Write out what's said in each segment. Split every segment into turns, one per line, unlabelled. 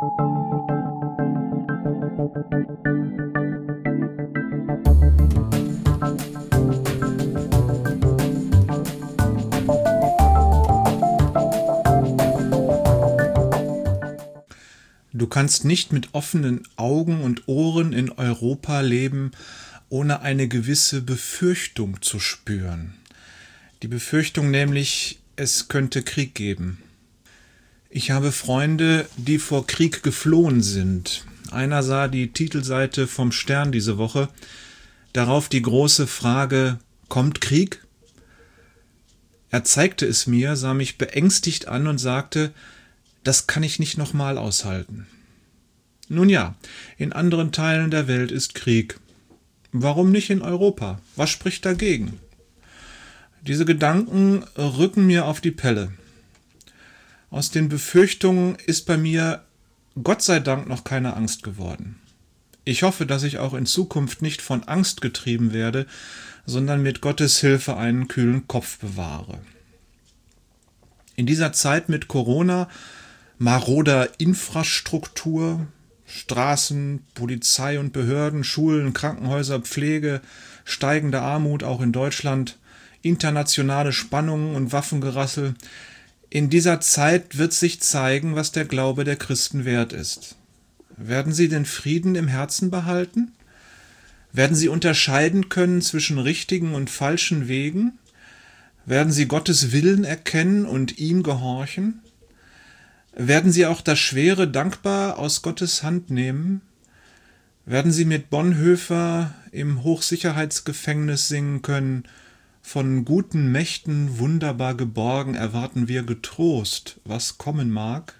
Du kannst nicht mit offenen Augen und Ohren in Europa leben, ohne eine gewisse Befürchtung zu spüren. Die Befürchtung nämlich, es könnte Krieg geben. Ich habe Freunde, die vor Krieg geflohen sind. Einer sah die Titelseite vom Stern diese Woche, darauf die große Frage: Kommt Krieg? Er zeigte es mir, sah mich beängstigt an und sagte: Das kann ich nicht nochmal aushalten. Nun ja, in anderen Teilen der Welt ist Krieg. Warum nicht in Europa? Was spricht dagegen? Diese Gedanken rücken mir auf die Pelle. Aus den Befürchtungen ist bei mir Gott sei Dank noch keine Angst geworden. Ich hoffe, dass ich auch in Zukunft nicht von Angst getrieben werde, sondern mit Gottes Hilfe einen kühlen Kopf bewahre. In dieser Zeit mit Corona, maroder Infrastruktur, Straßen, Polizei und Behörden, Schulen, Krankenhäuser, Pflege, steigende Armut auch in Deutschland, internationale Spannungen und Waffengerassel. In dieser Zeit wird sich zeigen, was der Glaube der Christen wert ist. Werden sie den Frieden im Herzen behalten? Werden sie unterscheiden können zwischen richtigen und falschen Wegen? Werden sie Gottes Willen erkennen und ihm gehorchen? Werden sie auch das Schwere dankbar aus Gottes Hand nehmen? Werden sie mit Bonhoeffer im Hochsicherheitsgefängnis singen können: Von guten Mächten wunderbar geborgen erwarten wir getrost, was kommen mag?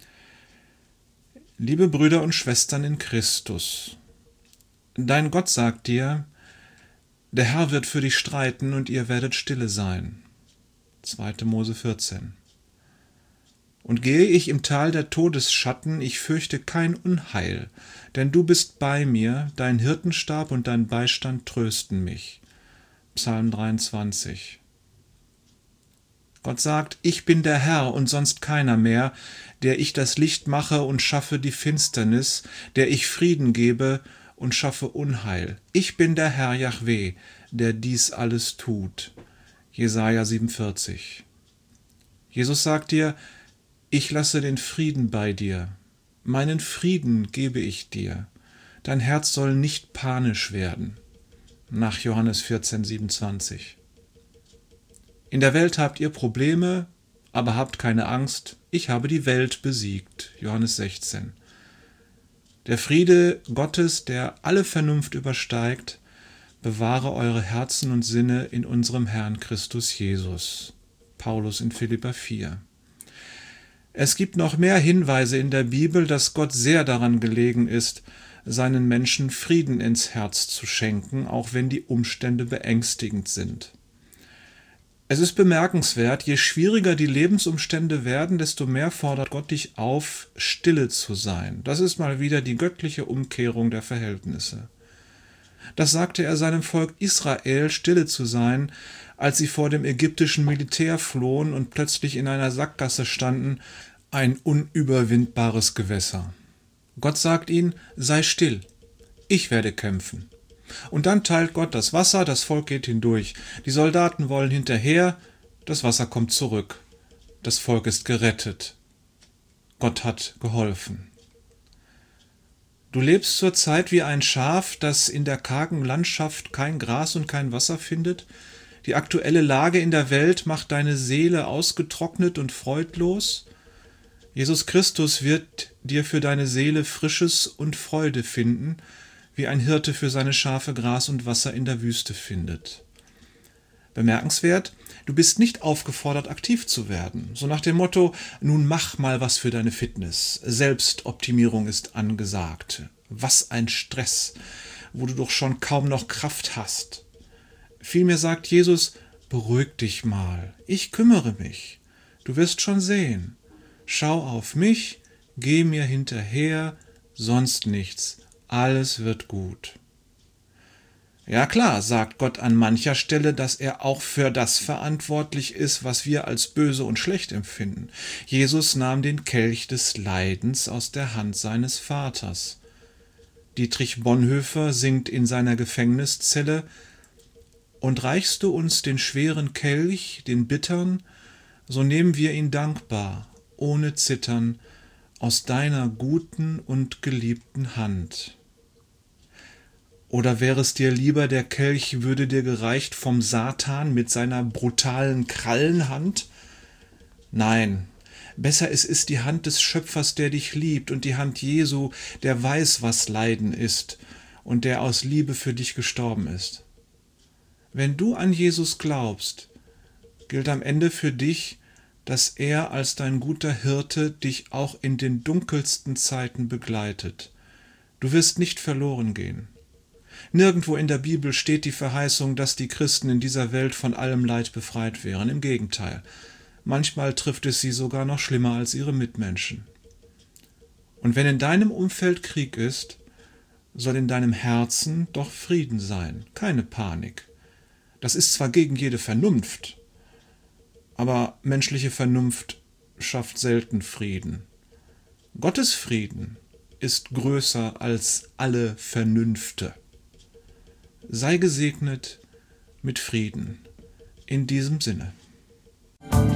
Liebe Brüder und Schwestern in Christus, dein Gott sagt dir: Der Herr wird für dich streiten und ihr werdet stille sein. 2. Mose 14. Und gehe ich im Tal der Todesschatten, ich fürchte kein Unheil, denn du bist bei mir, dein Hirtenstab und dein Beistand trösten mich. Psalm 23. Gott sagt: Ich bin der Herr und sonst keiner mehr, der ich das Licht mache und schaffe die Finsternis, der ich Frieden gebe und schaffe Unheil. Ich bin der Herr Jahwe, der dies alles tut. Jesaja 47. Jesus sagt dir: Ich lasse den Frieden bei dir. Meinen Frieden gebe ich dir. Dein Herz soll nicht panisch werden. Nach Johannes 14, 27. In der Welt habt ihr Probleme, aber habt keine Angst. Ich habe die Welt besiegt. Johannes 16. Der Friede Gottes, der alle Vernunft übersteigt, bewahre eure Herzen und Sinne in unserem Herrn Christus Jesus. Paulus in Philipper 4. Es gibt noch mehr Hinweise in der Bibel, dass Gott sehr daran gelegen ist, seinen Menschen Frieden ins Herz zu schenken, auch wenn die Umstände beängstigend sind. Es ist bemerkenswert, je schwieriger die Lebensumstände werden, desto mehr fordert Gott dich auf, stille zu sein. Das ist mal wieder die göttliche Umkehrung der Verhältnisse. Das sagte er seinem Volk Israel, stille zu sein, als sie vor dem ägyptischen Militär flohen und plötzlich in einer Sackgasse standen, ein unüberwindbares Gewässer. Gott sagt ihnen: Sei still, ich werde kämpfen. Und dann teilt Gott das Wasser, das Volk geht hindurch. Die Soldaten wollen hinterher, das Wasser kommt zurück. Das Volk ist gerettet. Gott hat geholfen. Du lebst zurzeit wie ein Schaf, das in der kargen Landschaft kein Gras und kein Wasser findet. Die aktuelle Lage in der Welt macht deine Seele ausgetrocknet und freudlos. Jesus Christus wird dir für deine Seele Frisches und Freude finden, wie ein Hirte für seine Schafe Gras und Wasser in der Wüste findet. Bemerkenswert: Du bist nicht aufgefordert, aktiv zu werden. So nach dem Motto: Nun mach mal was für deine Fitness. Selbstoptimierung ist angesagt. Was ein Stress, wo du doch schon kaum noch Kraft hast. Vielmehr sagt Jesus: Beruhig dich mal. Ich kümmere mich. Du wirst schon sehen. Schau auf mich, geh mir hinterher, sonst nichts. Alles wird gut. Ja klar, sagt Gott an mancher Stelle, dass er auch für das verantwortlich ist, was wir als böse und schlecht empfinden. Jesus nahm den Kelch des Leidens aus der Hand seines Vaters. Dietrich Bonhoeffer singt in seiner Gefängniszelle: Und reichst du uns den schweren Kelch, den bittern, so nehmen wir ihn dankbar, ohne Zittern, aus deiner guten und geliebten Hand. Oder wäre es dir lieber, der Kelch würde dir gereicht vom Satan mit seiner brutalen Krallenhand? Nein, besser es ist die Hand des Schöpfers, der dich liebt, und die Hand Jesu, der weiß, was Leiden ist und der aus Liebe für dich gestorben ist. Wenn du an Jesus glaubst, gilt am Ende für dich, dass er als dein guter Hirte dich auch in den dunkelsten Zeiten begleitet. Du wirst nicht verloren gehen. Nirgendwo in der Bibel steht die Verheißung, dass die Christen in dieser Welt von allem Leid befreit wären. Im Gegenteil. Manchmal trifft es sie sogar noch schlimmer als ihre Mitmenschen. Und wenn in deinem Umfeld Krieg ist, soll in deinem Herzen doch Frieden sein, keine Panik. Das ist zwar gegen jede Vernunft, aber menschliche Vernunft schafft selten Frieden. Gottes Frieden ist größer als alle Vernünfte. Sei gesegnet mit Frieden. In diesem Sinne.